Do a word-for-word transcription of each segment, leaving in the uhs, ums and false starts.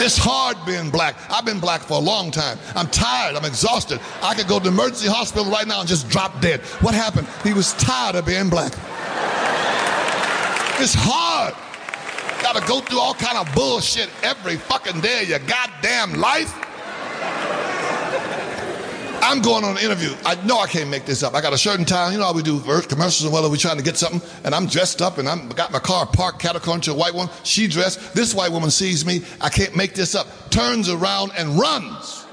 It's hard being black. I've been black for a long time. I'm tired. I'm exhausted. I could go to the emergency hospital right now and just drop dead. What happened? He was tired of being black. It's hard. Got to go through all kind of bullshit every fucking day of your goddamn life. I'm going on an interview. I know I can't make this up. I got a shirt and tie. You know how we do commercials and whether we're trying to get something. And I'm dressed up and I'm got my car parked catacomb to a white woman. She dressed. This white woman sees me. I can't make this up. Turns around and runs.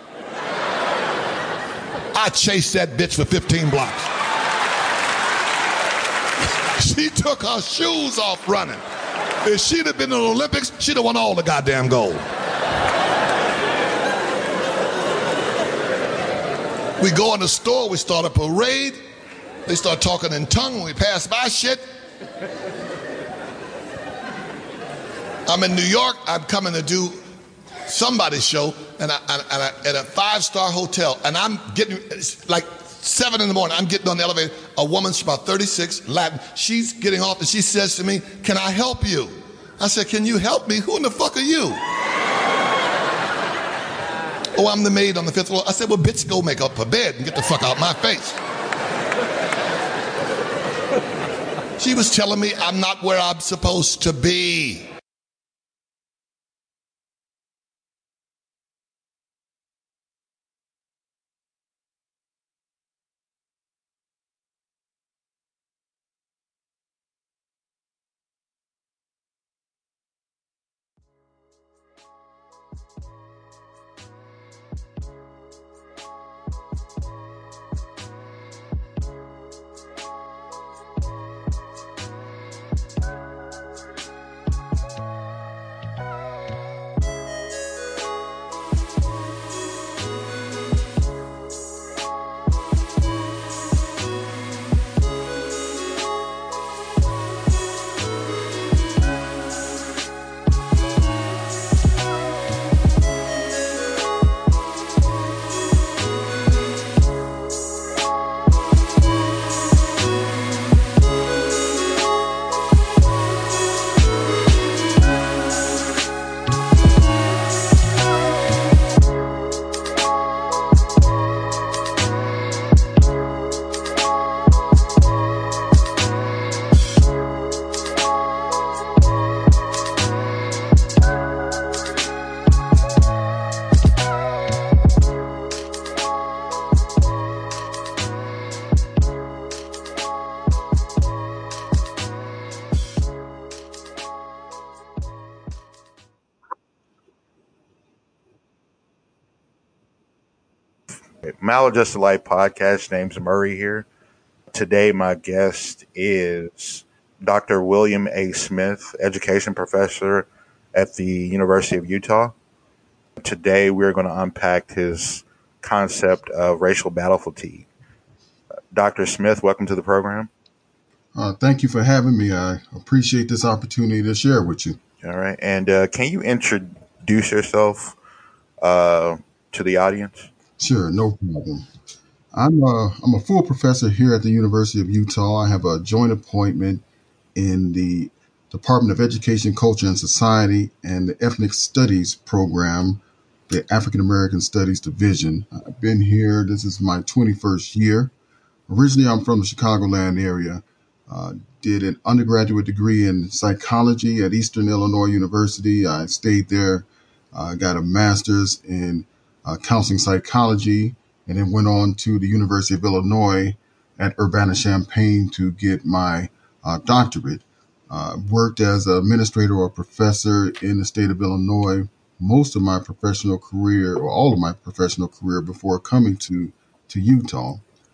I chased that bitch for fifteen blocks. She took her shoes off running. If she'd have been in the Olympics, she'd have won all the goddamn gold. We go in the store, we start a parade. They start talking in tongue when we pass by shit. I'm in New York, I'm coming to do somebody's show and I, and I, at a five-star hotel, and I'm getting, it's like seven in the morning, I'm getting on the elevator. A woman, she's about thirty-six, Latin, she's getting off and she says to me, "Can I help you?" I said, "Can you help me? Who in the fuck are you?" "Oh, I'm the maid on the fifth floor." I said, "Well, bitch, go make up her bed and get the fuck out my face." She was telling me I'm not where I'm supposed to be. Maladjusted Life podcast. Name's Murray here. Today, my guest is Doctor William A. Smith, education professor at the University of Utah. Today, we're going to unpack his concept of racial battle fatigue. Doctor Smith, welcome to the program. Uh, thank you for having me. I appreciate this opportunity to share with you. All right. And uh, can you introduce yourself uh, to the audience? Sure, no problem. I'm a, I'm a full professor here at the University of Utah. I have a joint appointment in the Department of Education, Culture, and Society and the Ethnic Studies program, the African American Studies Division. I've been here. This is my twenty-first year. Originally, I'm from the Chicagoland area. Uh, did an undergraduate degree in psychology at Eastern Illinois University. I stayed there. I uh, got a master's in uh, counseling psychology, and then went on to the University of Illinois at Urbana-Champaign to get my uh, doctorate. Uh, worked as an administrator or professor in the state of Illinois most of my professional career, or all of my professional career, before coming to, to Utah.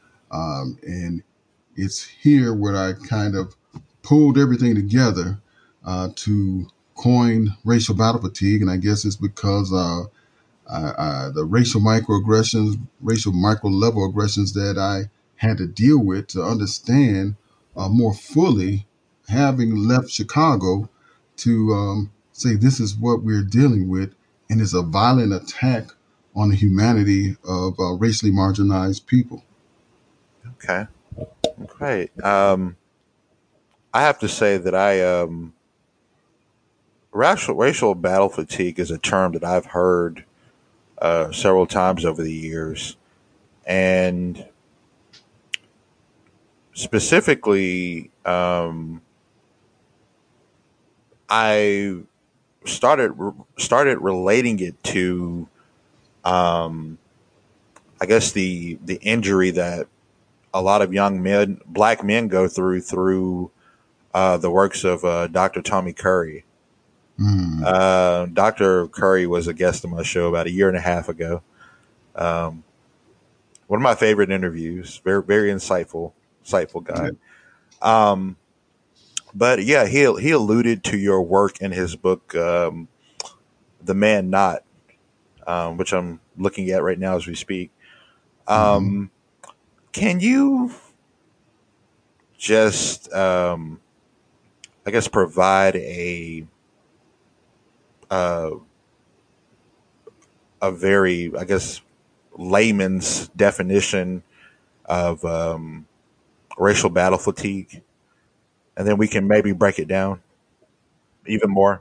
Um, and it's here where I kind of pulled everything together uh, to coin racial battle fatigue. And I guess it's because uh, I, I, the racial microaggressions, racial micro level aggressions that I had to deal with to understand uh, more fully, having left Chicago, to um, say this is what we're dealing with, and it's a violent attack on the humanity of uh, racially marginalized people. Okay. Great. Um, I have to say that I um, racial racial battle fatigue is a term that I've heard uh, several times over the years, and specifically, um, I started started relating it to, um, I guess the the injury that a lot of young men, black men, go through through uh, the works of uh, Doctor Tommy Curry. Mm. Uh, Doctor Curry was a guest on my show about a year and a half ago. Um, one of my favorite interviews. Very very insightful, insightful guy. Um, but yeah, he he alluded to your work in his book, um, The Man Not, um, which I'm looking at right now as we speak. Mm-hmm. Um, can you just, um, I guess, provide a uh, a very, I guess, layman's definition of um, racial battle fatigue, and then we can maybe break it down even more.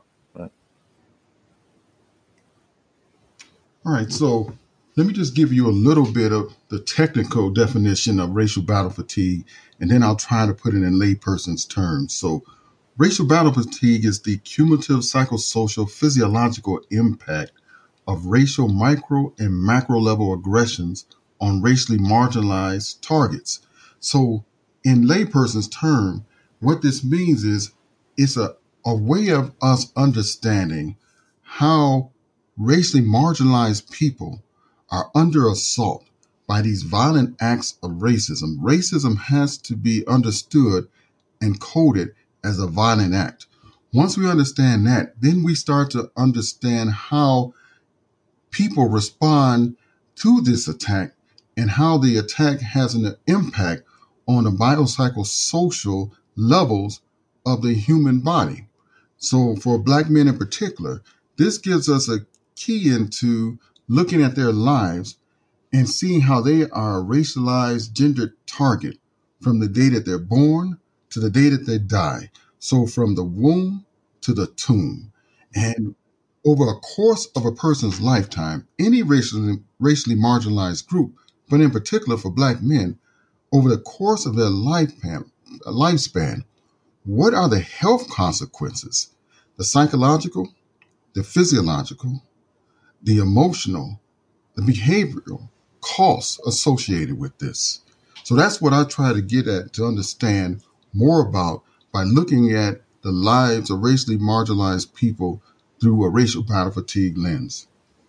All right, so let me just give you a little bit of the technical definition of racial battle fatigue, and then I'll try to put it in layperson's terms. So, racial battle fatigue is the cumulative psychosocial physiological impact of racial micro and macro level aggressions on racially marginalized targets. So, in layperson's term, what this means is it's a, a way of us understanding how racially marginalized people are under assault by these violent acts of racism. Racism has to be understood and coded as a violent act. Once we understand that, then we start to understand how people respond to this attack and how the attack has an impact on the biopsychosocial levels of the human body. So for black men in particular, this gives us a key into looking at their lives and seeing how they are a racialized gendered target from the day that they're born to the day that they die. So from the womb to the tomb. And over a course of a person's lifetime, any racially, racially marginalized group, but in particular for black men, over the course of their lifespan, lifespan, what are the health consequences? The psychological, the physiological, the emotional, the behavioral costs associated with this. So that's what I try to get at to understand more about by looking at the lives of racially marginalized people through a racial battle fatigue lens.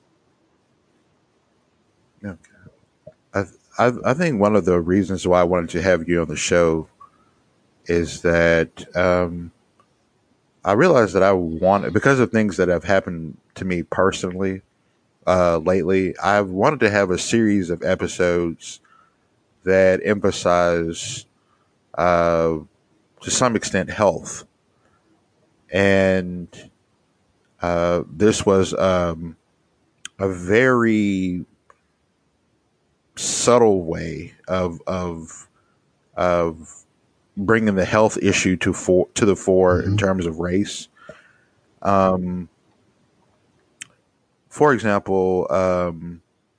Okay. I, I I think one of the reasons why I wanted to have you on the show is that um, I realized that I wanted, because of things that have happened to me personally uh, lately, I've wanted to have a series of episodes that emphasize, uh, to some extent, health. And uh, this was um, a very subtle way of of of bringing the health issue to for, to the fore in Mm-hmm. terms of race. Um, for example, um,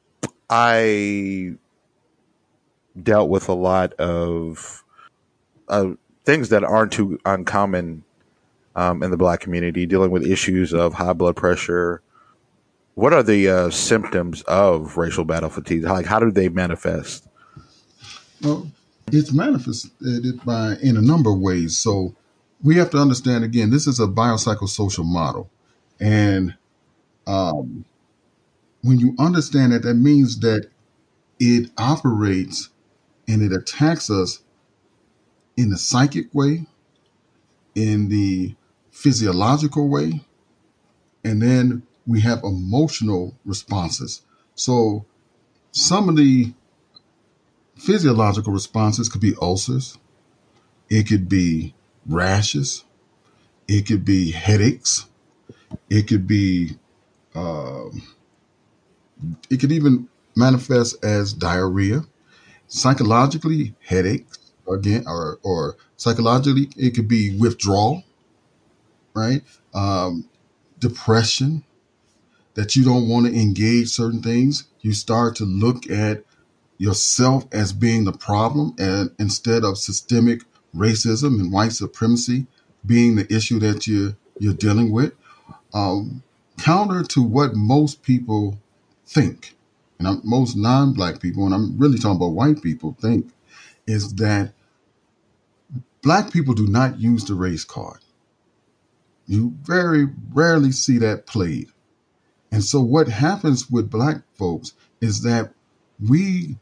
I dealt with a lot of uh, things that aren't too uncommon um, in the black community, dealing with issues of high blood pressure. What are the uh, symptoms of racial battle fatigue? Like, how do they manifest? Well, it's manifested by in a number of ways. So we have to understand again, this is a biopsychosocial model. And um, when you understand that, that means that it operates and it attacks us in the psychic way, in the physiological way, and then we have emotional responses. So some of the physiological responses could be ulcers, it could be rashes, it could be headaches, it could be, uh, it could even manifest as diarrhea. Psychologically, headaches again, or or psychologically, it could be withdrawal, right? Um, depression, that you don't want to engage certain things. You start to look at yourself as being the problem, and instead of systemic racism and white supremacy being the issue that you you're dealing with. Um, counter to what most people think, and I'm, most non-black people, and I'm really talking about white people, think, is that black people do not use the race card. You very rarely see that played. And so what happens with black folks is that we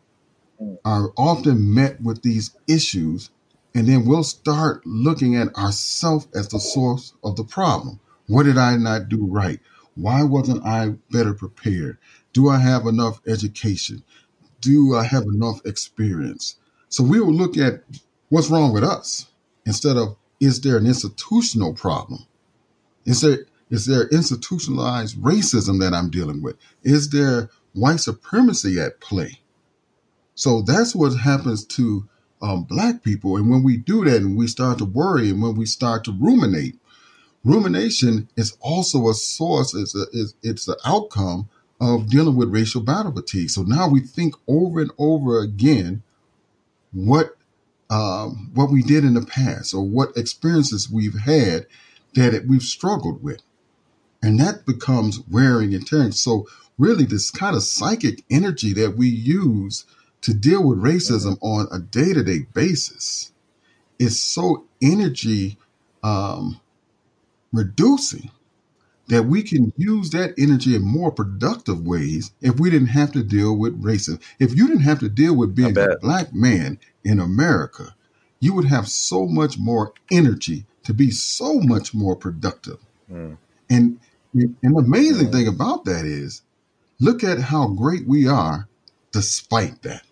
are often met with these issues, and then we'll start looking at ourselves as the source of the problem. What did I not do right? Why wasn't I better prepared? Do I have enough education? Do I have enough experience? So we will look at what's wrong with us instead of, is there an institutional problem? Is there is there institutionalized racism that I'm dealing with? Is there white supremacy at play? So that's what happens to um, black people. And when we do that and we start to worry and when we start to ruminate, rumination is also a source, it's, a, it's, it's the outcome of dealing with racial battle fatigue. So now we think over and over again what um, what we did in the past or what experiences we've had that it, we've struggled with. And that becomes wearing and tearing. So really this kind of psychic energy that we use to deal with racism mm-hmm. on a day-to-day basis is so energy um, reducing that we can use that energy in more productive ways if we didn't have to deal with racism. If you didn't have to deal with being a black man in America, you would have so much more energy to be so much more productive. Mm. And, and the amazing mm. thing about that is, look at how great we are despite that.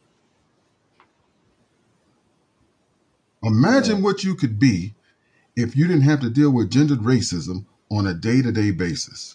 Imagine mm. what you could be if you didn't have to deal with gendered racism on a day-to-day basis.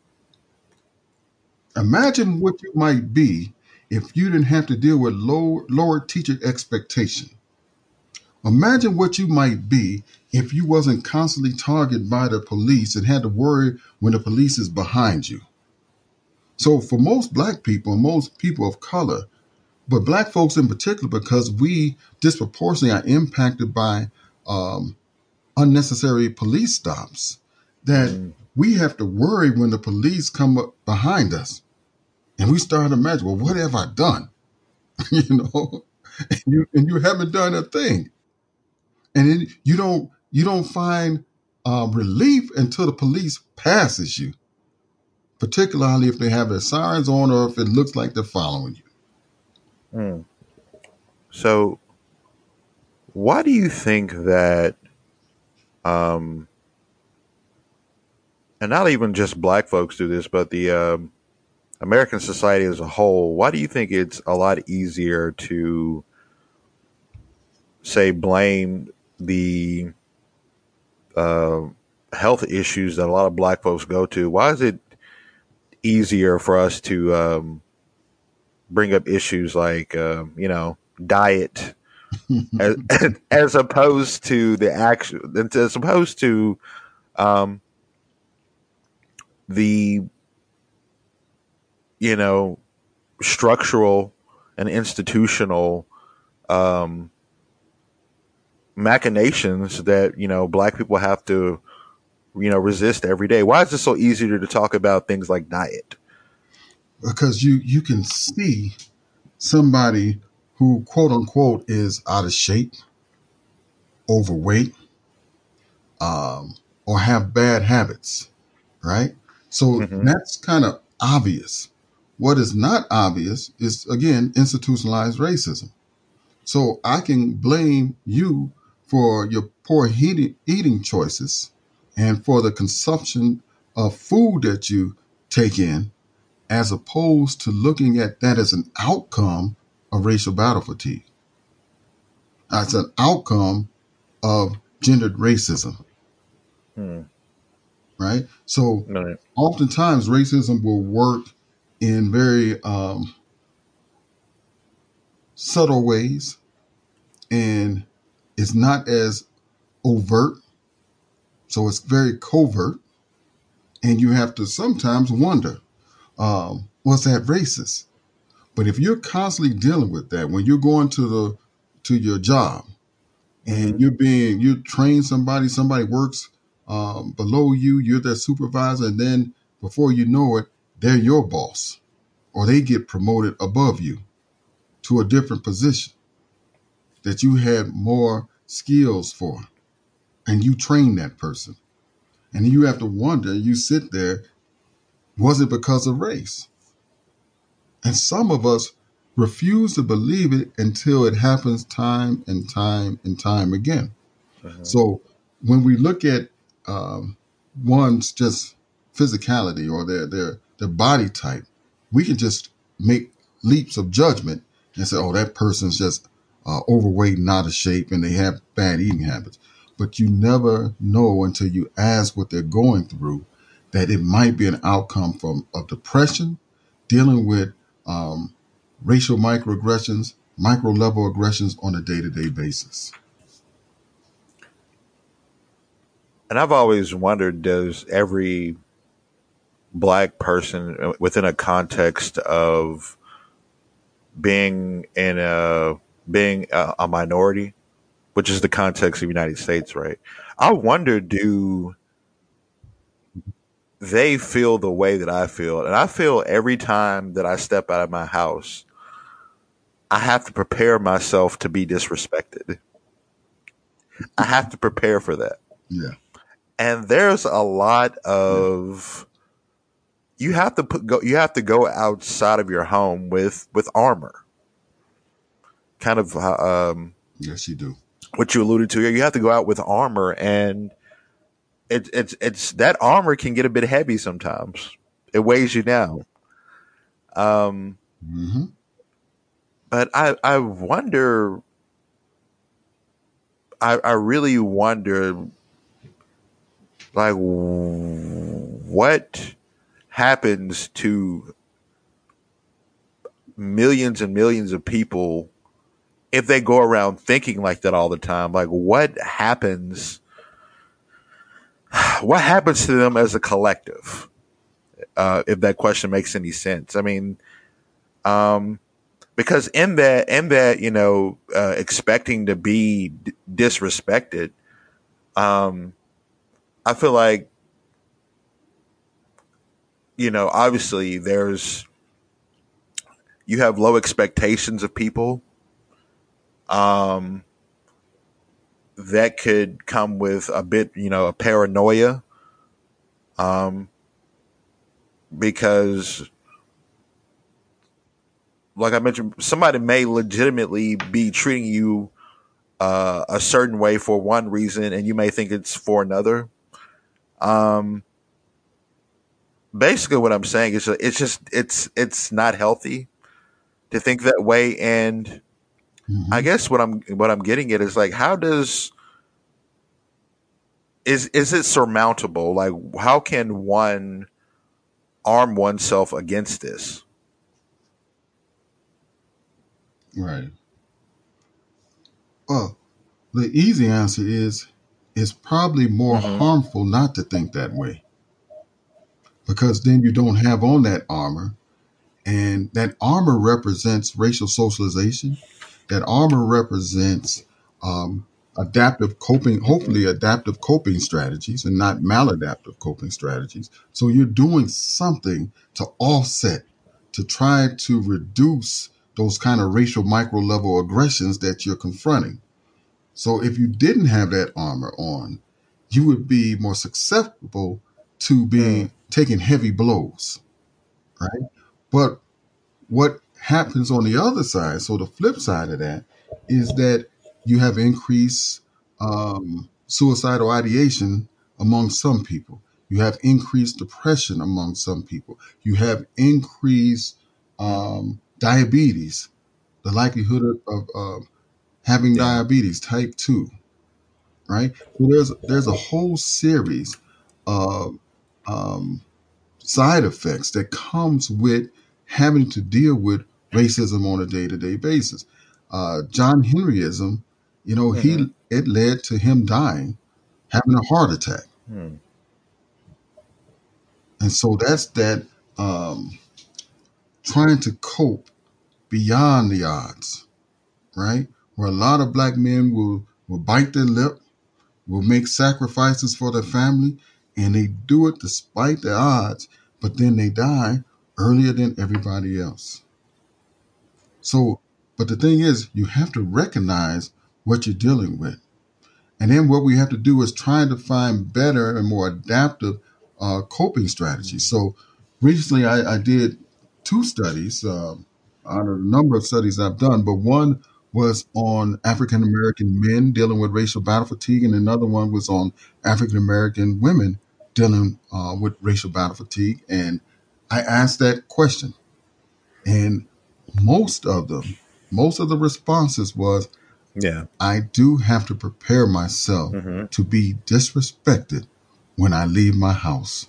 Imagine what you might be if you didn't have to deal with low, lower teacher expectation. Imagine what you might be if you wasn't constantly targeted by the police and had to worry when the police is behind you. So for most black people, most people of color, but black folks in particular, because we disproportionately are impacted by um, unnecessary police stops, that mm. we have to worry when the police come up behind us. And we start to imagine, well, what have I done? you know, and you, and you haven't done a thing. And then you don't you don't find uh, relief until the police passes you, particularly if they have their sirens on or if it looks like they're following you. Mm. So why do you think that Um, and not even just black folks do this, but the um, American society as a whole, why do you think it's a lot easier to, say, blame the uh, health issues that a lot of black folks go to? Why is it easier for us to um, bring up issues like, uh, you know, diet as, as opposed to the action, as opposed to um, the, you know, structural and institutional um, machinations that, you know, black people have to, you know, resist every day? Why is it so easy to talk about things like diet? Because you, you can see somebody who, quote unquote, is out of shape, overweight, um, or have bad habits, right? So mm-hmm. that's kind of obvious. What is not obvious is, again, institutionalized racism. So I can blame you for your poor eating, eating choices and for the consumption of food that you take in, as opposed to looking at that as an outcome of racial battle fatigue. That's an outcome of gendered racism. Hmm. Right? So right. Oftentimes racism will work in very um, subtle ways, and it's not as overt. So it's very covert. And you have to sometimes wonder, um, was that racist? But if you're constantly dealing with that, when you're going to the to your job and you're being you train somebody, somebody works um, below you, you're their supervisor, and then before you know it, they're your boss, or they get promoted above you to a different position that you had more skills for, and you train that person, and you have to wonder. You sit there, was it because of race? And some of us refuse to believe it until it happens time and time and time again. Mhm. So when we look at um, one's just physicality or their, their their body type, we can just make leaps of judgment and say, "Oh, that person's just uh, overweight, and out of shape, and they have bad eating habits." But you never know until you ask what they're going through that it might be an outcome from of depression, dealing with um, racial microaggressions, micro level aggressions on a day to day basis. And I've always wondered, does every black person uh, within a context of being in a being a, a minority, which is the context of the United States, right? I wonder, do they feel the way that I feel? And I feel every time that I step out of my house, I have to prepare myself to be disrespected. I have to prepare for that. Yeah. And there's a lot of you have to put go you have to go outside of your home with with armor. Kind of uh, um Yes, you do. what you alluded to here. You have to go out with armor, and it's it's it's that armor can get a bit heavy sometimes. It weighs you down. Um, hmm but I I wonder. I I really wonder, like, what happens to millions and millions of people if they go around thinking like that all the time. Like, what happens? What happens to them as a collective? Uh, if that question makes any sense. I mean, um, because in that, in that, you know, uh, expecting to be d- disrespected, um, I feel like, you know, obviously there's, you have low expectations of people. Um, that could come with a bit, you know, a paranoia. Um, because, like I mentioned, somebody may legitimately be treating you uh, a certain way for one reason, and you may think it's for another. Um, basically, what I'm saying is, it's just it's it's not healthy to think that way. And I hmm guess what I'm what I'm getting at is, like, how does is is it surmountable? Like, how can one arm oneself against this? Right. Well, the easy answer is it's probably more Mm-hmm. harmful not to think that way because then you don't have on that armor. And that armor represents racial socialization. That armor represents um, adaptive coping, hopefully adaptive coping strategies and not maladaptive coping strategies. So you're doing something to offset, to try to reduce those kind of racial micro level aggressions that you're confronting. So if you didn't have that armor on, you would be more susceptible to Mm. being taking heavy blows, right? But what happens on the other side, so the flip side of that, is that you have increased um, suicidal ideation among some people. You have increased depression among some people. You have increased um, diabetes, the likelihood of, of, of having Yeah. diabetes type two, right? So there's there's a whole series of um, side effects that comes with having to deal with racism on a day-to-day basis. Uh, John Henryism, you know, Mm-hmm. he it led to him dying, having a heart attack. Hmm. And so that's that um, trying to cope beyond the odds, right? Where a lot of black men will, will bite their lip, will make sacrifices for their family, and they do it despite the odds, but then they die earlier than everybody else. So, but the thing is, you have to recognize what you're dealing with. And then what we have to do is try to find better and more adaptive uh, coping strategies. So recently I, I did two studies um, out of a number of studies I've done, but one was on African American men dealing with racial battle fatigue, and another one was on African American women dealing uh, with racial battle fatigue. And I asked that question, and most of them, most of the responses was, Yeah. I do have to prepare myself Mm-hmm. to be disrespected when I leave my house.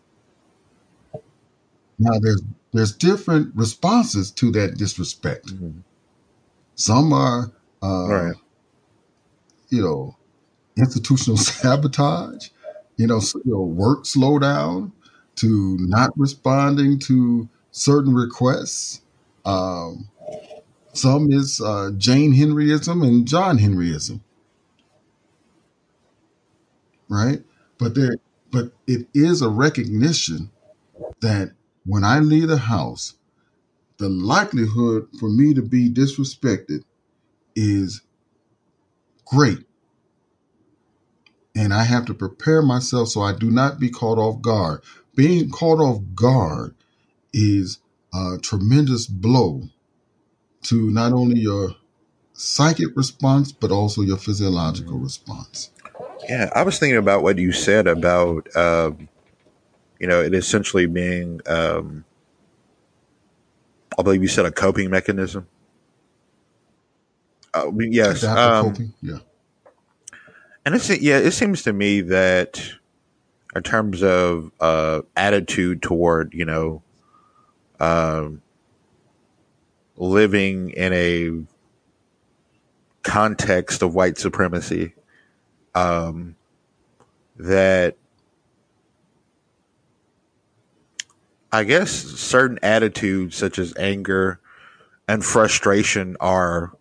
Now there's there's different responses to that disrespect. Mm-hmm. Some are uh, Right. you know, institutional sabotage, you know, s- you know, work slowdown, to not responding to certain requests. Um, some is uh, Jane Henryism and John Henryism, right? But there, but it is a recognition that when I leave the house, the likelihood for me to be disrespected is great. And I have to prepare myself so I do not be caught off guard. Being caught off guard is a tremendous blow to not only your psychic response, but also your physiological Mm-hmm. response. Yeah, I was thinking about what you said about, um, you know, it essentially being, um, I believe you said a coping mechanism. Uh, yes. Adaptive Um, coping, yeah. and it's, yeah, it seems to me that in terms of uh, attitude toward, you know, um, living in a context of white supremacy, um, that I guess certain attitudes such as anger and frustration are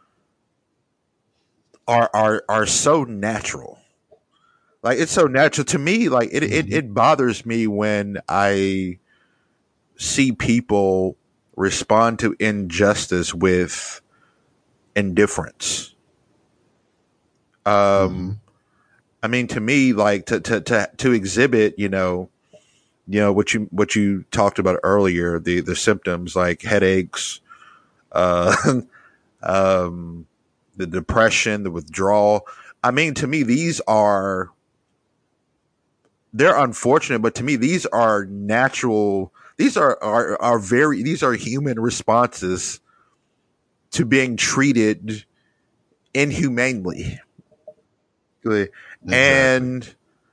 are are are so natural. Like it's so natural to me. Like it it, Mm-hmm. it bothers me when I see people respond to injustice with indifference. Mm-hmm. Um, I mean, to me, like to to to to exhibit, you know, you know what you what you talked about earlier, the the symptoms like headaches, uh, um, the depression, the withdrawal. I mean, to me, these are they're unfortunate, but to me, these are natural. These are are are very these are human responses to being treated inhumanely. Exactly. And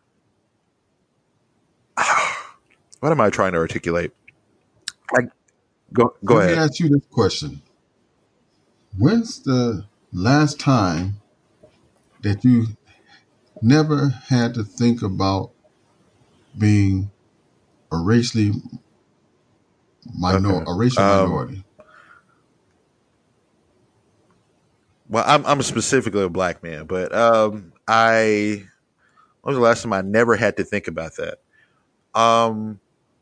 what am I trying to articulate? I, go go Let me ahead. ask you this question. When's the last time that you never had to think about being a racially minor Okay. a racial Um, minority? well, I'm I'm specifically a black man, but um, I when was the last time I never had to think about that? Um,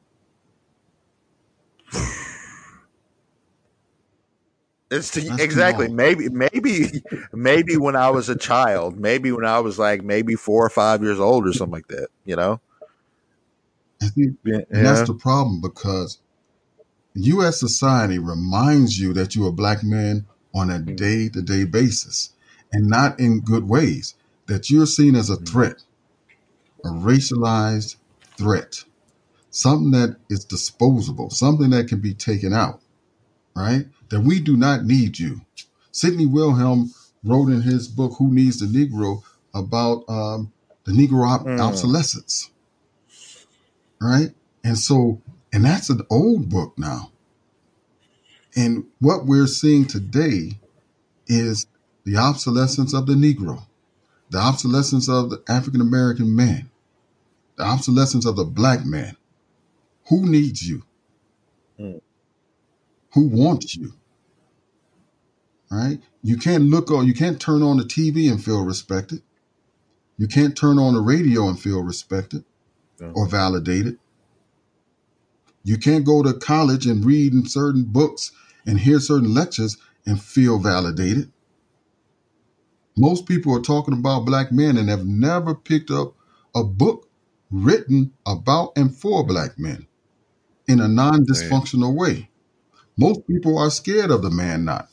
it's to, That's too exactly long. maybe maybe maybe when I was a child, maybe when I was like maybe four or five years old or something like that. You know? And, see, Yeah. and that's Yeah. the problem, because U S society reminds you that you're a black man on a day to day basis, and not in good ways, that you're seen as a threat, a racialized threat, something that is disposable, something that can be taken out, right? That we do not need you. Sidney Wilhelm wrote in his book, Who Needs the Negro, about um, the Negro ob- Mm. obsolescence, right? And so, and that's an old book now. And what we're seeing today is the obsolescence of the Negro, the obsolescence of the African American man, the obsolescence of the black man. Who needs you? Mm. Who wants you? Right? You can't look on, you can't turn on the T V and feel respected. You can't turn on the radio and feel respected Yeah. or validated. You can't go to college and read in certain books and hear certain lectures and feel validated. Most people are talking about black men and have never picked up a book written about and for black men in a Right. non-dysfunctional way. Most people are scared of the man not.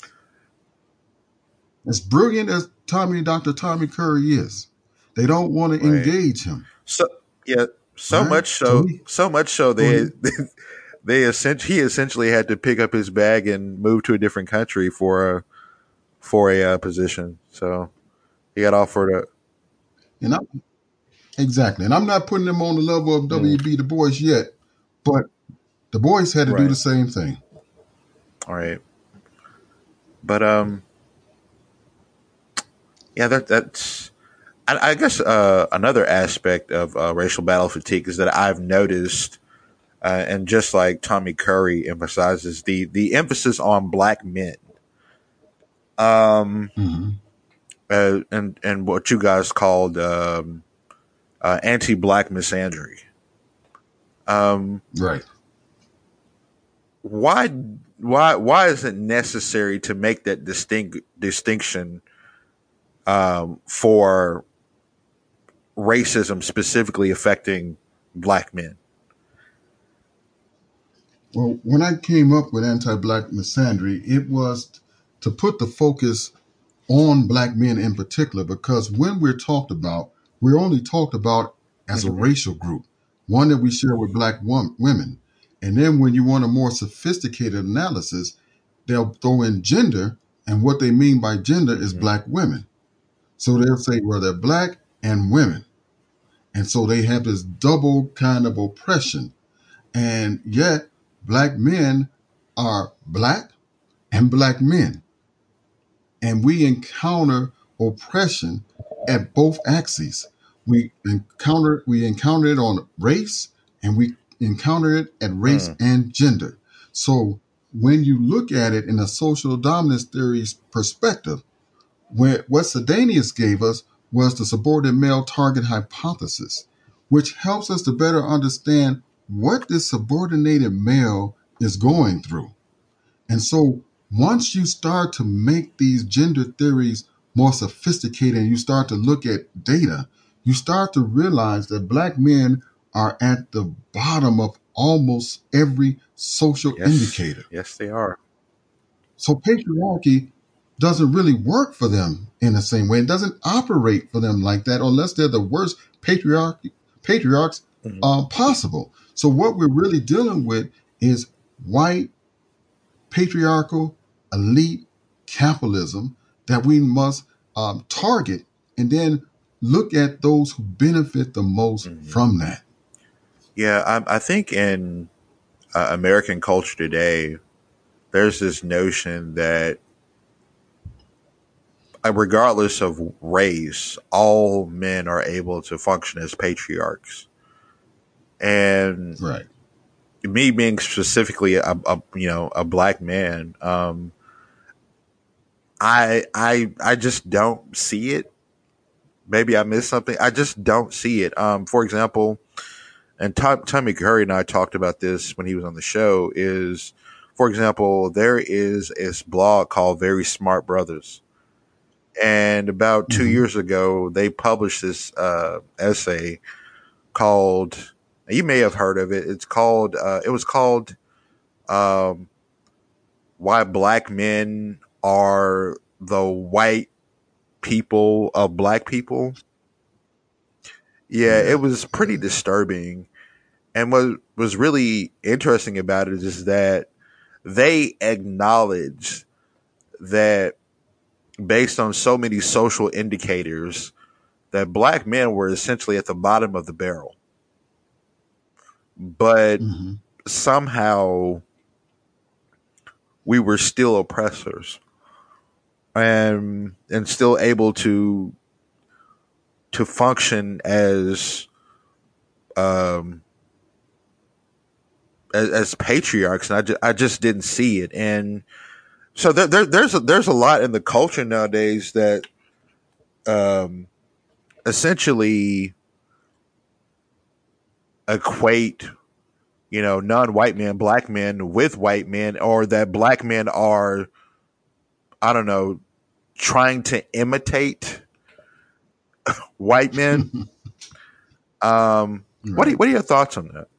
As brilliant as Tommy, Doctor Tommy Curry is, they don't want to Right. engage him. So yeah, so Right? much So so, he, so much so so they he, they essentially he essentially had to pick up his bag and move to a different country for a for a uh, position. So he got offered a. and I'm exactly, and I'm not putting him on the level of Mm, W B Du Bois yet, but the boys had to do right. the same thing. All right. But um, yeah, that that's. I, I guess uh, another aspect of uh, racial battle fatigue is that I've noticed, uh, and just like Tommy Curry emphasizes, the the emphasis on black men. Um, Mm-hmm. uh, and and what you guys called um, uh, anti-black misandry. Um, Right. why why why is it necessary to make that distinct distinction um, for racism specifically affecting black men? Well, when I came up with anti-black misandry, it was to put the focus on black men in particular, because when we're talked about, we're only talked about as a racial group, one that we share with black wom- women. And then when you want a more sophisticated analysis, they'll throw in gender, and what they mean by gender is Mm-hmm. black women. So they'll say, well, they're black and women. And so they have this double kind of oppression. And yet, black men are black and black men. And we encounter oppression at both axes. We encounter we encounter it on race, and we encounter it at race Mm, and gender. So when you look at it in a social dominance theory's perspective, where what Sedanius gave us was the subordinate male target hypothesis, which helps us to better understand what this subordinated male is going through. And so once you start to make these gender theories more sophisticated and you start to look at data, you start to realize that black men are at the bottom of almost every social yes, indicator. yes, they are. So patriarchy doesn't really work for them in the same way. It doesn't operate for them like that unless they're the worst patriarch, patriarchs Mhm. uh, possible. So what we're really dealing with is white, patriarchal, elite capitalism that we must um, target and then look at those who benefit the most Mhm. from that. Yeah, I, I think in uh, American culture today, there's this notion that uh, regardless of race, all men are able to function as patriarchs. And Right. me being specifically a, a you know a black man, um, I I I just don't see it. Maybe I missed something. I just don't see it. Um, for example, and Tom, Tommy Curry and I talked about this when he was on the show. Is for example, there is this blog called Very Smart Brothers, and about two Mm-hmm. years ago, they published this uh, essay called. You may have heard of it. It's called. Uh, it was called um, "Why Black Men Are the White People of Black People." Yeah, Yeah. it was pretty Yeah. disturbing. And what was really interesting about it is that they acknowledge that based on so many social indicators, that black men were essentially at the bottom of the barrel. But Mm-hmm. somehow we were still oppressors and and still able to to function as um as, as patriarchs, and I just, I just didn't see it. And so there, there there's a, there's a lot in the culture nowadays that um, essentially equate, you know, non-white men, black men with white men, or that black men are, I don't know, trying to imitate white men. Um, what are, Right. what are your thoughts on that?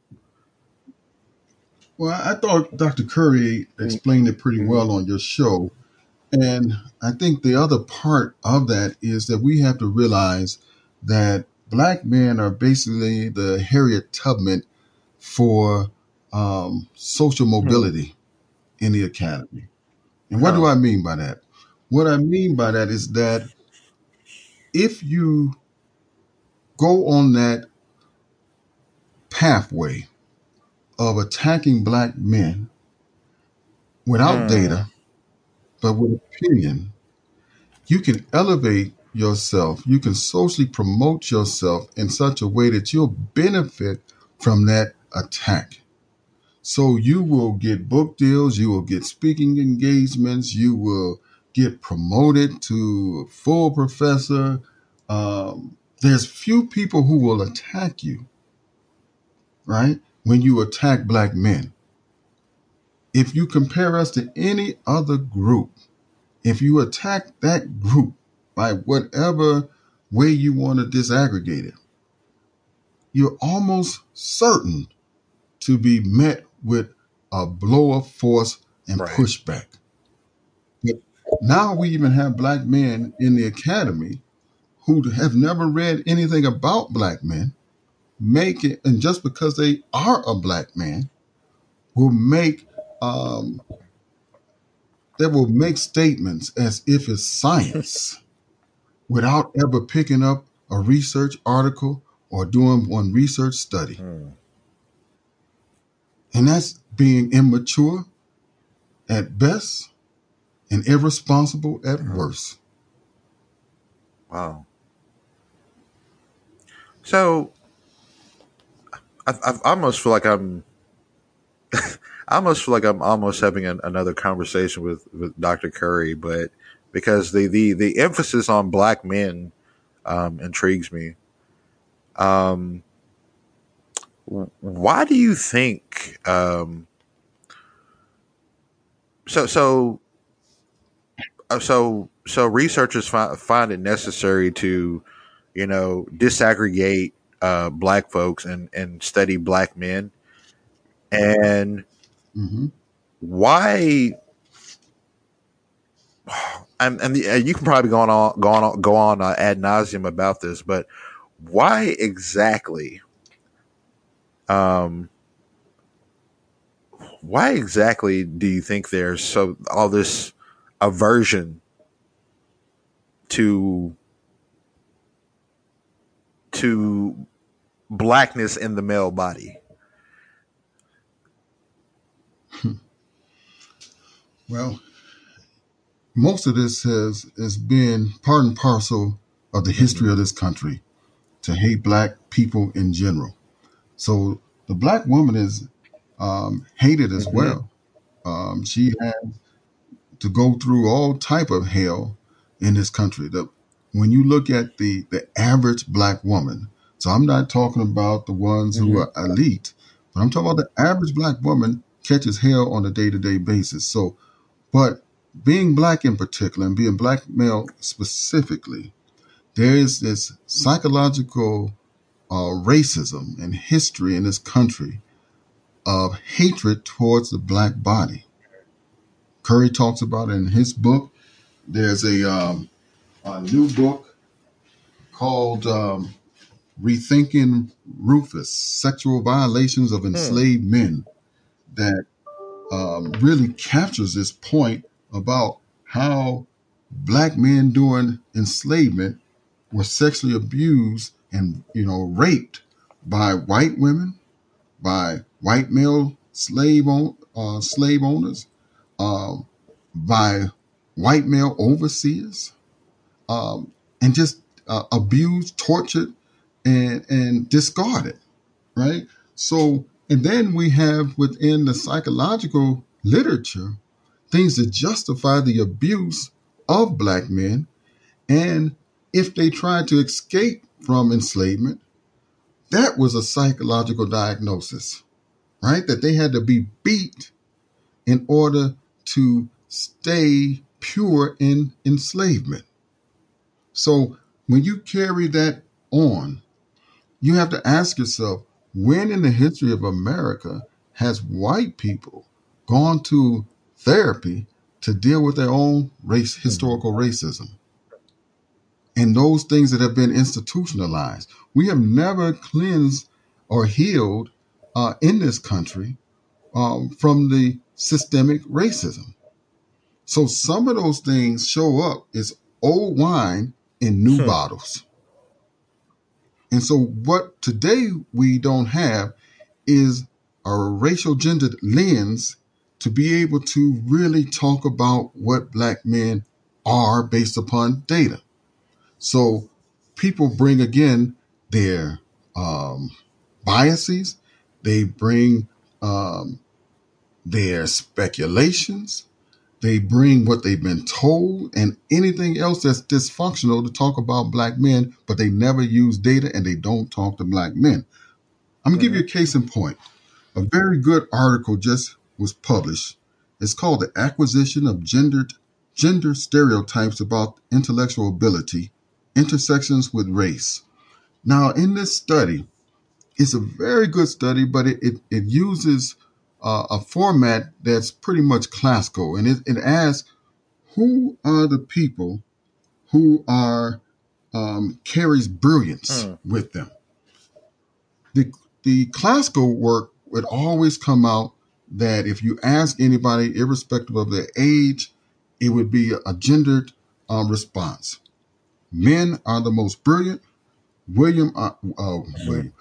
Well, I thought Doctor Curry explained it pretty Mm-hmm. well on your show. And I think the other part of that is that we have to realize that black men are basically the Harriet Tubman for um, social mobility in the academy. And what do Huh. I mean by that? What I mean by that is that if you go on that pathway of attacking black men without Hmm. data, but with opinion, you can elevate yourself. You can socially promote yourself in such a way that you'll benefit from that attack. So you will get book deals, you will get speaking engagements, you will get promoted to full professor. Um, there's few people who will attack you, right? When you attack black men. If you compare us to any other group, if you attack that group by whatever way you want to disaggregate it, you're almost certain to be met with a blow of force and Right. pushback. But now we even have black men in the academy who have never read anything about black men make it, and just because they are a black man, will make um, they will make statements as if it's science without ever picking up a research article or doing one research study. Hmm. And that's being immature at best and irresponsible at Hmm. worst. Wow. So I, I almost feel like I'm. I almost feel like I'm almost having an, another conversation with, with Doctor Curry, but because the, the, the emphasis on black men um, intrigues me. Um, why do you think? Um, so so uh, so so researchers find find it necessary to, you know, disaggregate uh, black folks and and study black men, and Mm-hmm. why? And, and the, uh, you can probably go on go on go on uh, ad nauseum about this, but why exactly? Um, why exactly do you think there's so all this aversion to to blackness in the male body? Well, most of this has, has been part and parcel of the history Mm-hmm. of this country to hate black people in general. So the black woman is um, hated as Mm-hmm. well. Um, she had to go through all type of hell in this country. The, when you look at the, the average black woman, so I'm not talking about the ones who Mm-hmm. are elite, but I'm talking about the average black woman catches hell on a day-to-day basis. So, but being black in particular and being black male specifically, there is this psychological uh, racism and history in this country of hatred towards the black body. Curry talks about it in his book. There's a, um, a new book called um, Rethinking Rufus, Sexual Violations of Hmm. Enslaved Men, that um, really captures this point about how black men during enslavement were sexually abused and, you know, raped by white women, by white male slave on, uh, slave owners, um, by white male overseers, um, and just uh, abused, tortured, and and discarded. Right. So And then we have within the psychological literature things that justify the abuse of black men. And if they tried to escape from enslavement, that was a psychological diagnosis, right? That they had to be beat in order to stay pure in enslavement. So when you carry that on, you have to ask yourself, when in the history of America has white people gone to therapy to deal with their own race, historical racism, and those things that have been institutionalized? We have never cleansed or healed uh, in this country um, from the systemic racism. So some of those things show up as old wine in new bottles. And so what today we don't have is a racial gendered lens to be able to really talk about what black men are based upon data. So people bring again their um, biases, they bring um, their speculations, they bring what they've been told and anything else that's dysfunctional to talk about black men, but they never use data and they don't talk to black men. I'm gonna give you a case in point. A very good article just was published. It's called The Acquisition of Gendered Gender Stereotypes About Intellectual Ability, Intersections with Race. Now, in this study, it's a very good study, but it, it, it uses uh, a format that's pretty much classical. And it, it asks, who are the people who are um, carries brilliance Mm. with them? The, the classical work would always come out that if you ask anybody, irrespective of their age, it would be a gendered um, response. Men are the most brilliant. William, uh, uh, William.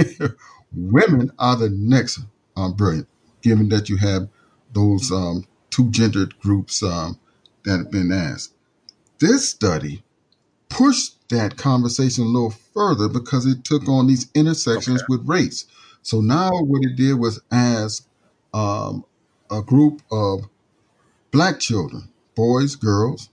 Women are the next uh, brilliant, given that you have those um, two gendered groups um, that have been asked. This study pushed that conversation a little further because it took on these intersections Okay. with race. So now what it did was ask um, a group of black children, boys, girls,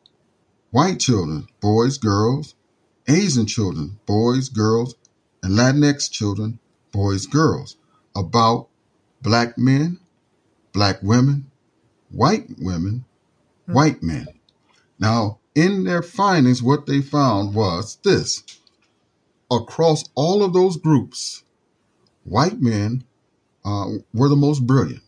white children, boys, girls, Asian children, boys, girls, and Latinx children, boys, girls, about black men, black women, white women, white men. Now, in their findings, what they found was this. Across all of those groups, white men uh, were the most brilliant.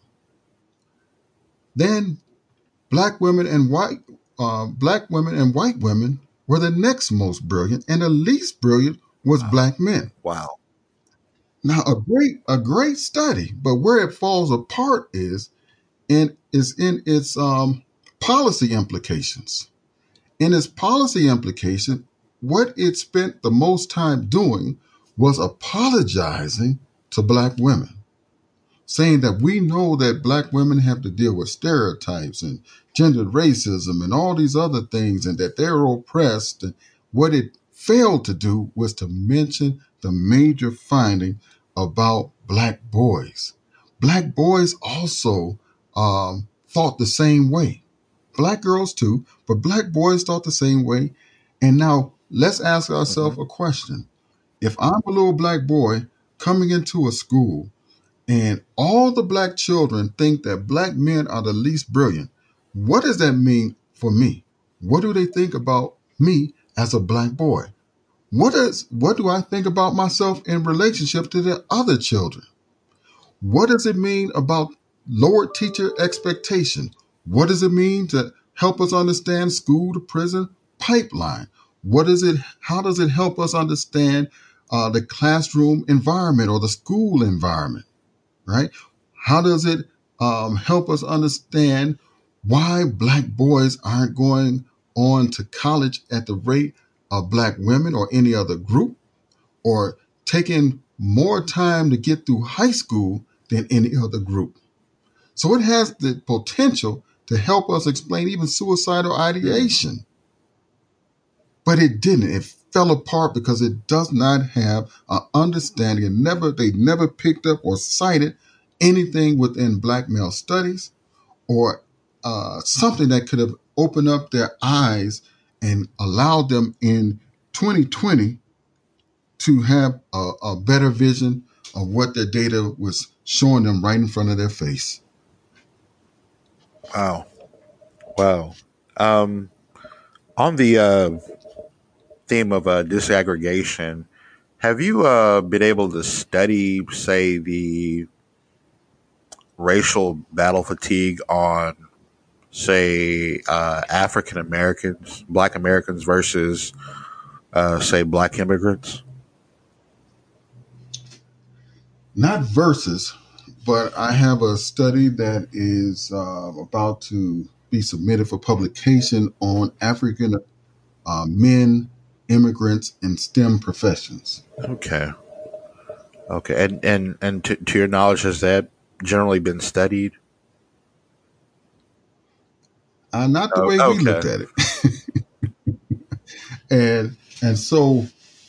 Then black women and white uh, black women and white women were the next most brilliant, and the least brilliant was Wow. black men. Wow. Now, a great a great study, but where it falls apart is in is in its um, policy implications. In its policy implication, what it spent the most time doing was apologizing to black women, saying that we know that black women have to deal with stereotypes and gendered racism and all these other things, and that they're oppressed. And what it failed to do was to mention the major finding about black boys. Black boys also um, thought the same way. Black girls too, but black boys thought the same way. And now let's ask ourselves Mm-hmm. a question. If I'm a little black boy coming into a school and all the black children think that black men are the least brilliant, what does that mean for me? What do they think about me as a black boy? What is what do I think about myself in relationship to the other children? What does it mean about lower teacher expectation? What does it mean to help us understand school to prison pipeline? What is it? How does it help us understand uh, the classroom environment or the school environment? Right? How does it um, help us understand why black boys aren't going on to college at the rate of black women or any other group, or taking more time to get through high school than any other group? So it has the potential to help us explain even suicidal ideation. But it didn't. It fell apart because it does not have an understanding, and never they never picked up or cited anything within Black male studies or uh, something that could have opened up their eyes and allowed them in twenty twenty to have a, a better vision of what their data was showing them right in front of their face. Wow. Wow. Um, on the uh, theme of uh, disaggregation, have you uh, been able to study, say, the racial battle fatigue on, say, uh, African Americans, Black Americans versus, uh, say, Black immigrants? Not versus, but I have a study that is uh, about to be submitted for publication on African uh, men, immigrants, in STEM professions. Okay. Okay. And and and to, to your knowledge, has that generally been studied? Uh, not the Oh, way we okay. looked at it. and and so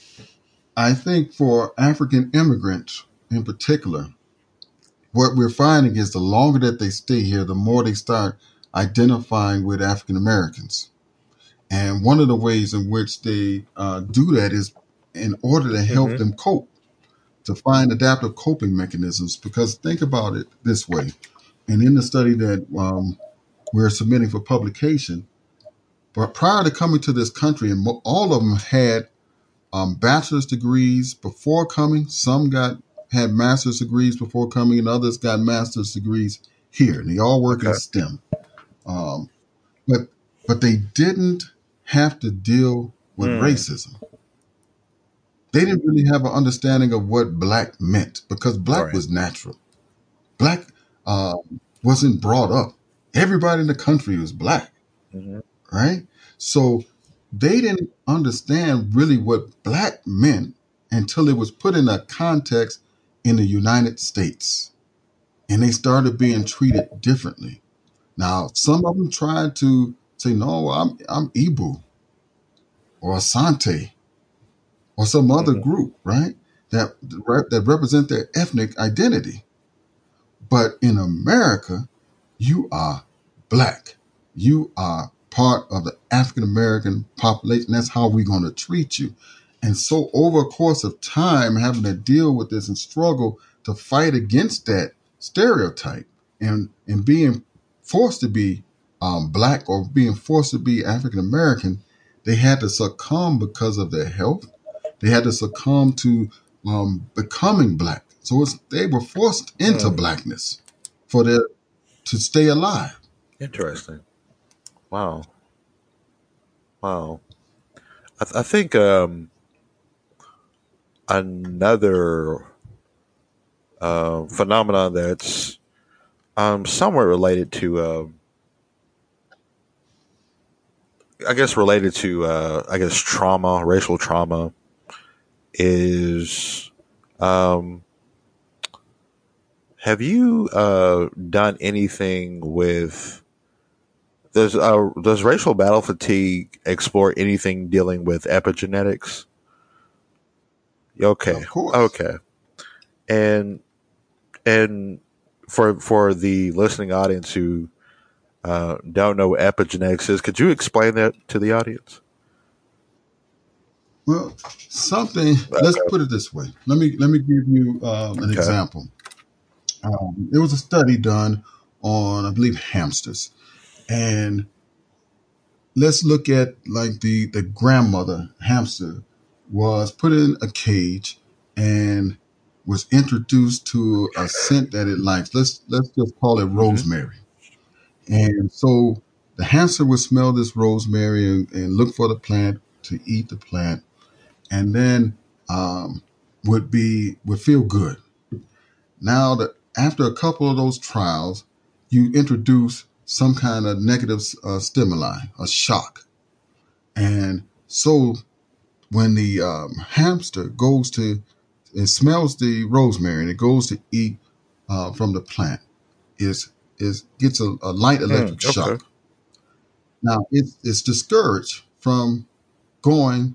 I think for African immigrants in particular, what we're finding is the longer that they stay here, the more they start identifying with African Americans. And one of the ways in which they uh, do that is in order to help Mm-hmm. them cope, to find adaptive coping mechanisms. Because think about it this way, and in the study that um, we're submitting for publication, but prior to coming to this country, and mo- all of them had um, bachelor's degrees before coming. Some got had master's degrees before coming, and others got master's degrees here. And they all work in Okay. STEM. Um, but but they didn't have to deal with Mm. racism. They didn't really have an understanding of what Black meant because Black Right. was natural. Black uh, wasn't brought up. Everybody in the country was Black, Mm-hmm. right? So they didn't understand really what Black meant until it was put in a context in the United States. And they started being treated differently. Now, some of them tried to say, no, I'm I'm Igbo or Asante or some other Mm-hmm. group, right? That that represent their ethnic identity. But in America, you are Black. You are part of the African American population. That's how we're going to treat you. And so over a course of time, having to deal with this and struggle to fight against that stereotype and, and being forced to be um, Black or being forced to be African American, they had to succumb because of their health. They had to succumb to um, becoming Black. So it's, they were forced into Mm. Blackness for their to stay alive. Interesting. Wow. Wow. I, th- I think um, another uh, phenomenon that's um, somewhat related to, um, I guess, related to, uh, I guess, trauma, racial trauma, is um, have you uh, done anything with does uh, does racial battle fatigue explore anything dealing with epigenetics? Okay, Of course. okay, and and for for the listening audience who uh, don't know what epigenetics is, could you explain that to the audience? Well, something. Let's Okay, put it this way. Let me let me give you um, an okay, example. Um, there was a study done on, I believe, hamsters, and let's look at like the the grandmother hamster was put in a cage and was introduced to a scent that it likes. Let's let's just call it hmm rosemary. And so the hamster would smell this rosemary and, and look for the plant to eat the plant, and then um, would be would feel good. Now that after a couple of those trials, you introduce some kind of negative uh, stimuli, a shock, and so when the um, hamster goes to it smells the rosemary and it goes to eat uh, from the plant, is is gets a, a light electric mm, okay, shock. Now it's it's discouraged from going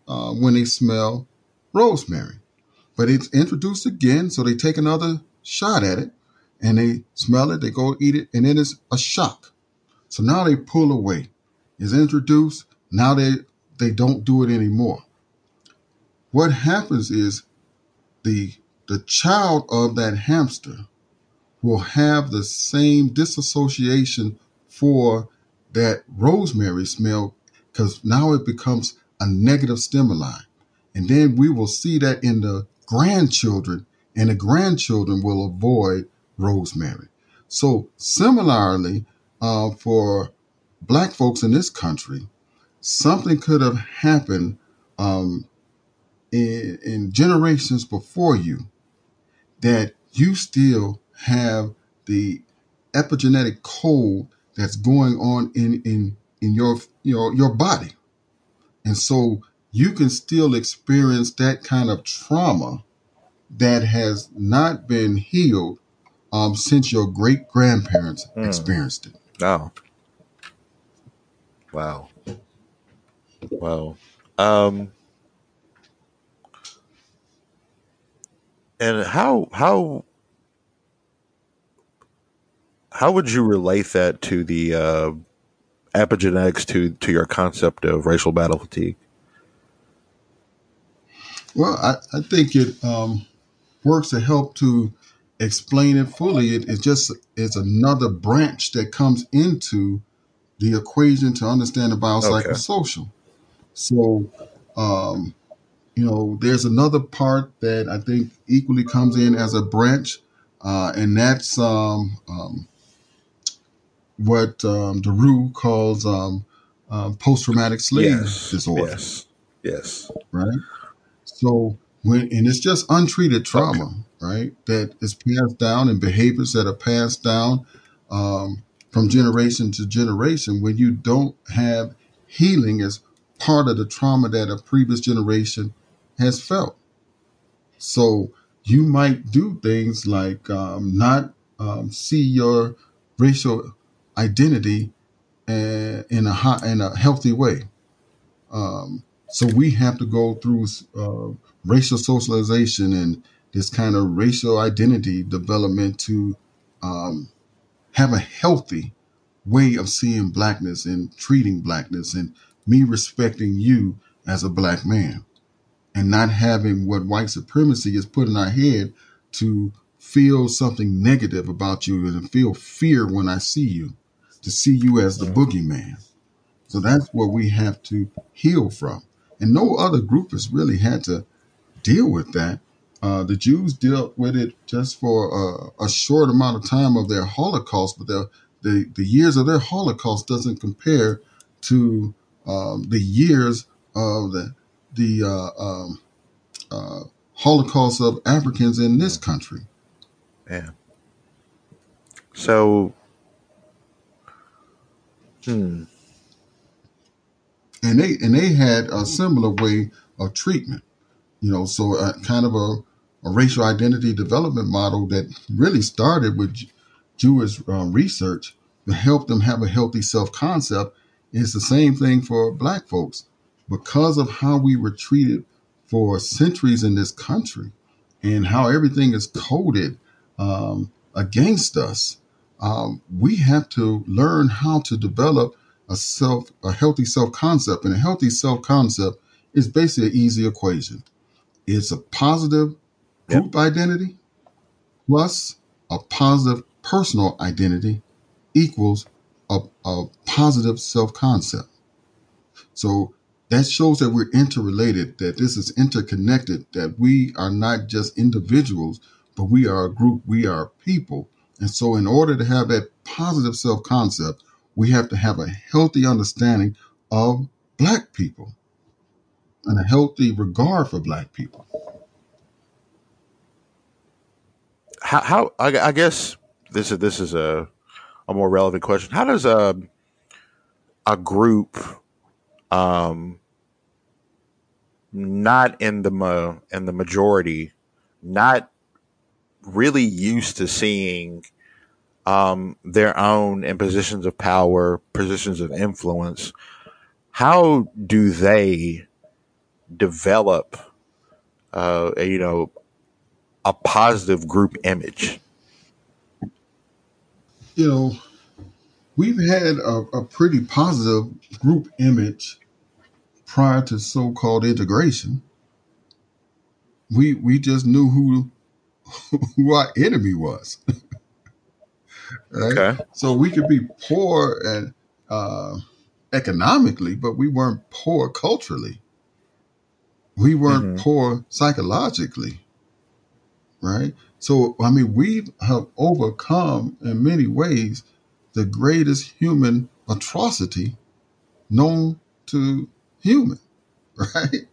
uh, when they smell rosemary. But it's introduced again, so they take another shot at it, and they smell it, they go eat it, and then it's a shock. So now they pull away. It's introduced, now they, they don't do it anymore. What happens is the the child of that hamster will have the same disassociation for that rosemary smell, because now it becomes a negative stimuli. And then we will see that in the grandchildren, and the grandchildren will avoid rosemary. So similarly, uh, for Black folks in this country, something could have happened um, in, in generations before you that you still have the epigenetic code that's going on in, in, in your, your, your body. And so you can still experience that kind of trauma that has not been healed um, since your great grandparents Mm. experienced it. Oh, wow. Wow. Um, and how, how, how would you relate that to the, uh, epigenetics to, to your concept of racial battle fatigue? Well, I, I think it um, works to help to explain it fully. It, it just is another branch that comes into the equation to understand the Okay. biopsychosocial. So, um, you know, there's another part that I think equally comes in as a branch, uh, and that's um, um, what um, DeRue calls um, um, post-traumatic slave Yes. disorder, Yes. Yes. right? So when and it's just untreated Okay. trauma, right? That is passed down, and behaviors that are passed down um, from generation to generation. When you don't have healing as part of the trauma that a previous generation has felt, so you might do things like um, not um, see your racial identity uh, in a high, in a healthy way. Um, so we have to go through uh, racial socialization and this kind of racial identity development to um, have a healthy way of seeing blackness and treating blackness, and me respecting you as a black man, and not having what white supremacy has put in our head to feel something negative about you and feel fear when I see you, to see you as the boogeyman. So that's what we have to heal from. And no other group has really had to deal with that. Uh, the Jews dealt with it just for uh, a short amount of time of their Holocaust, but the, the, the years of their Holocaust doesn't compare to um, the years of the, the uh, um, uh, Holocaust of Africans in this country. Yeah. So, hmm. And they and they had a similar way of treatment. You know, so uh, kind of a, a racial identity development model that really started with J- Jewish um, research to help them have a healthy self-concept is the same thing for Black folks. Because of how we were treated for centuries in this country and how everything is coded um, against us, um, we have to learn how to develop a self, a healthy self-concept. And a healthy self-concept is basically an easy equation. It's a positive Yep. group identity plus a positive personal identity equals a, a positive self-concept. So that shows that we're interrelated, that this is interconnected, that we are not just individuals, but we are a group, we are people. And so in order to have that positive self-concept, we have to have a healthy understanding of Black people and a healthy regard for Black people. How, how I, I guess this is this is a, a more relevant question. How does a a group um not in the ma- in the majority, not really used to seeing um their own in positions of power, positions of influence, how do they develop, uh, a, you know, a positive group image? You know, we've had a, a pretty positive group image prior to so-called integration. We we just knew who who our enemy was, right? Okay. So we could be poor and uh, economically, but we weren't poor culturally. We weren't Hmm. poor psychologically, right? So I mean, we have overcome in many ways the greatest human atrocity known to human, right?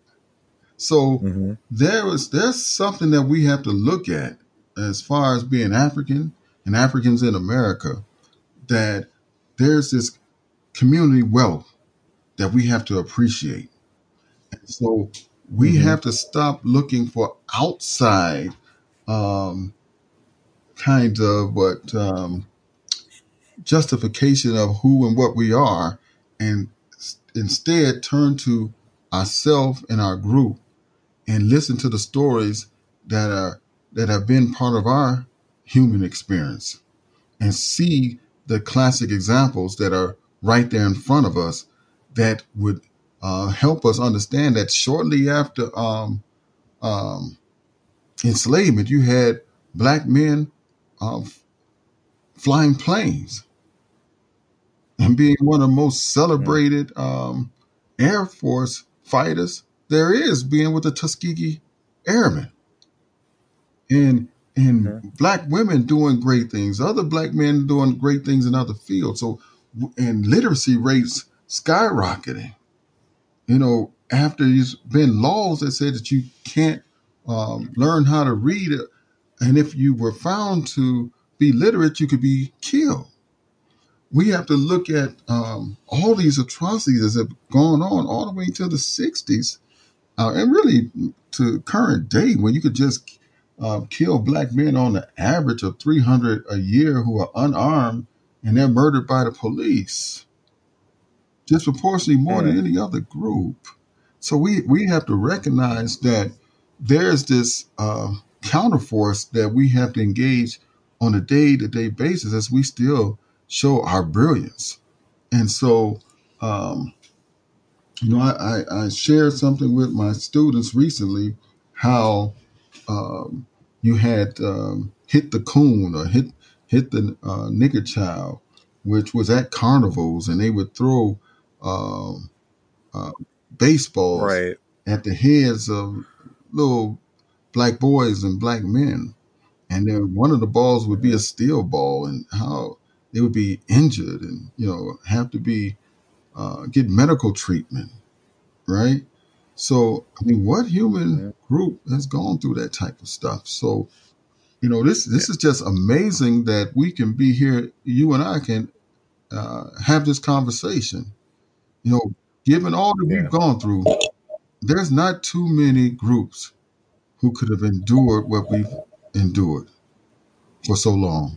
So Hmm. there is there's something that we have to look at as far as being African and Africans in America, that there's this community wealth that we have to appreciate. So we Hmm. have to stop looking for outside um, kind of what um, justification of who and what we are, and s- instead turn to ourselves and our group and listen to the stories that are that have been part of our human experience, and see the classic examples that are right there in front of us, that would uh, help us understand that shortly after um, um, enslavement, you had black men uh, flying planes and being one of the most celebrated um, Air Force fighters there is, being with the Tuskegee Airmen. and and Hmm. black women doing great things, other black men doing great things in other fields. So, and literacy rates skyrocketing. You know, after there's been laws that said that you can't um, learn how to read it, and if you were found to be literate, you could be killed. We have to look at um, all these atrocities that have gone on all the way to the sixties, uh, and really to current day, when you could just uh, kill black men on the average of three hundred a year who are unarmed, and they're murdered by the police, disproportionately more than Hmm. any other group. So we, we have to recognize that there's this uh, counterforce that we have to engage on a day to day basis as we still show our brilliance. And so, um, you know, I, I, I shared something with my students recently, how um, you had um, hit the coon, or hit hit the uh, nigger child, which was at carnivals, and they would throw um, uh, baseballs Right. at the heads of little black boys and black men, and then one of the balls would be a Hmm. steel ball, and how they would be injured and, you know, have to be uh, get medical treatment, right? So, I mean, what human Hmm. group has gone through that type of stuff? So, you know, this Yeah. this is just amazing that we can be here. You and I can uh, have this conversation. You know, given all that we've Yeah. gone through, there's not too many groups who could have endured what we've endured for so long.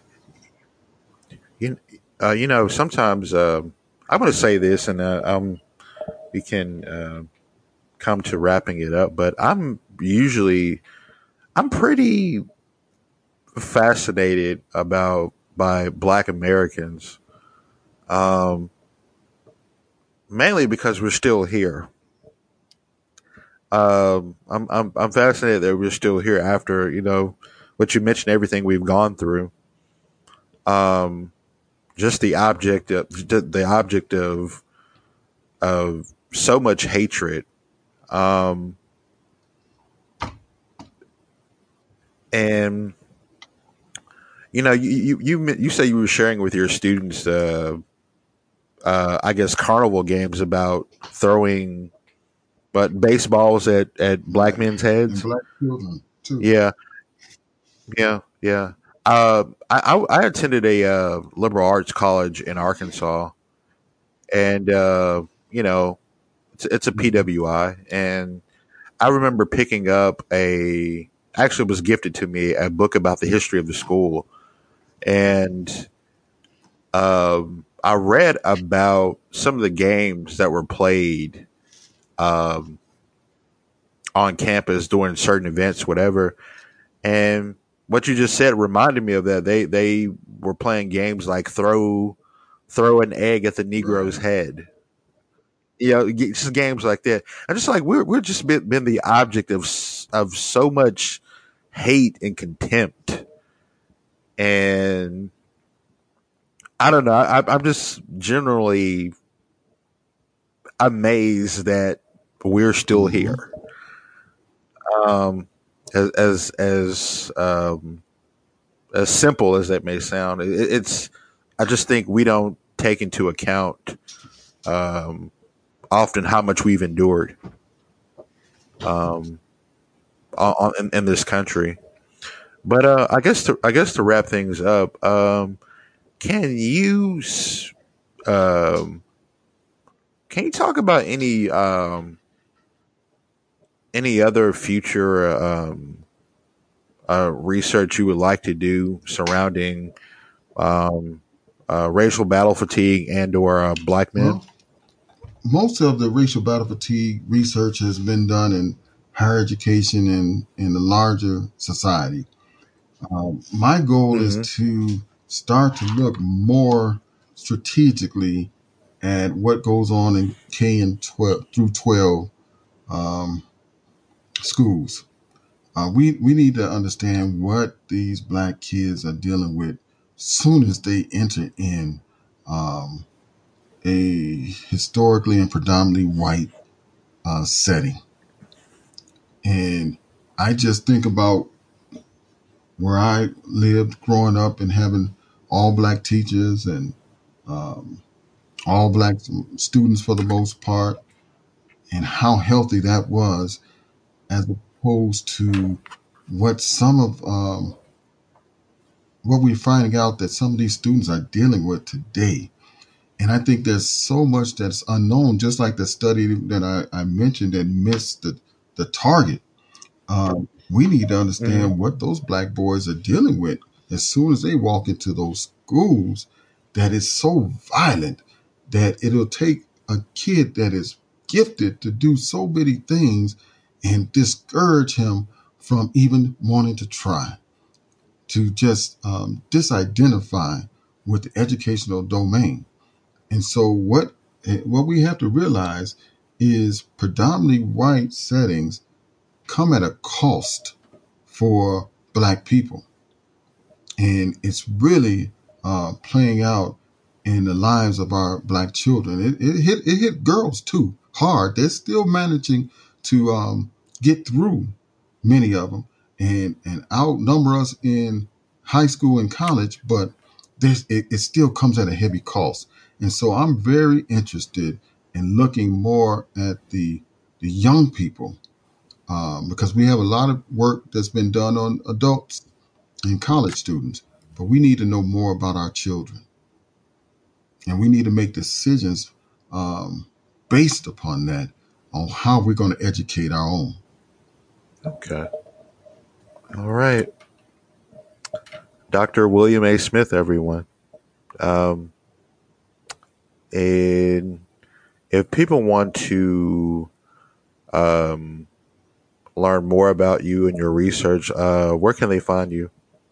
You, uh, you know, sometimes uh, I'm going to say this, and uh, um, we can uh, come to wrapping it up. But I'm usually I'm pretty fascinated about by Black Americans, um, mainly because we're still here. Um, I'm I'm I'm fascinated that we're still here after, you know, what you mentioned, everything we've gone through. Um, just the object of the object of of so much hatred. Um, and you know, you you you, you say you were sharing with your students, uh, uh, I guess, carnival games about throwing, but baseballs at at black Black men's and heads. black children too. Yeah, yeah, yeah. Uh, I I I attended a uh, liberal arts college in Arkansas, and uh, you know, it's, it's a Mhm. P W I, and I remember picking up a actually was gifted to me a book about the history of the school, and um, I read about some of the games that were played um, on campus during certain events, whatever. And what you just said reminded me of that. They they were playing games like throw throw an egg at the Negro's Right. head. You know, just games like that. I'm just like we're we're just been, been the object of of so much hate and contempt, and I don't know. I, I'm just generally amazed that we're still Mm-hmm. here. Um, as as as um, as simple as that may sound, it, it's. I just think we don't take into account um, often how much we've endured um, on, in, in this country. But uh, I guess to I guess to wrap things up, um, can you um, can you talk about any um, any other future um, uh, research you would like to do surrounding um, uh, racial battle fatigue and or uh, black men? Well, most of the racial battle fatigue research has been done in higher education and in the larger society. Um, my goal is Mm-hmm. to start to look more strategically at what goes on in K and twelve through twelve um, schools. Uh, we we need to understand what these black kids are dealing with soon as they enter in um, a historically and predominantly white uh, setting. And I just think about where I lived growing up and having all black teachers and um, all black students for the most part, and how healthy that was, as opposed to what some of um, what we're finding out that some of these students are dealing with today. And I think there's so much that's unknown, just like the study that I, I mentioned that missed the, the target. Um, we need to Mm-hmm. understand what those black boys are dealing with as soon as they walk into those schools, that is so violent that it'll take a kid that is gifted to do so many things and discourage him from even wanting to try, to just um, disidentify with the educational domain. And so what what we have to realize is predominantly white settings come at a cost for black people. And it's really uh, playing out in the lives of our black children. It, it hit it hit girls too hard. They're still managing to um, get through, many of them, and and outnumber us in high school and college. But there's, it, it still comes at a heavy cost. And so I'm very interested in looking more at the the young people, um, because we have a lot of work that's been done on adults and college students, but we need to know more about our children, and we need to make decisions um, based upon that, on how we're going to educate our own. Okay. All right. Doctor William A. Smith, everyone. Um, and if people want to um, learn more about you and your research, uh, where can they find you?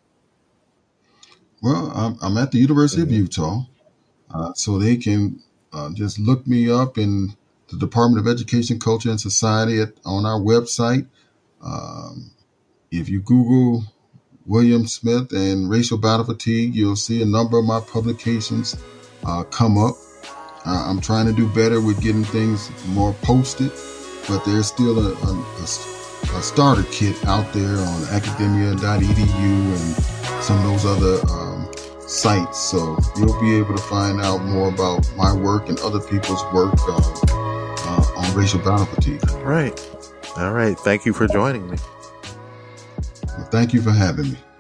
Well, I'm, I'm at the University of Mm-hmm. Utah, uh, so they can uh, just look me up in the Department of Education, Culture, and Society at, on our website. Um, if you Google William Smith and racial battle fatigue, you'll see a number of my publications uh, come up. Uh, I'm trying to do better with getting things more posted, but there's still a, a, a, a starter kit out there on academia dot e d u and some of those other um, sites. So you'll be able to find out more about my work and other people's work uh, uh, on racial battle fatigue. All right. All right. Thank you for joining me. Well, thank you for having me.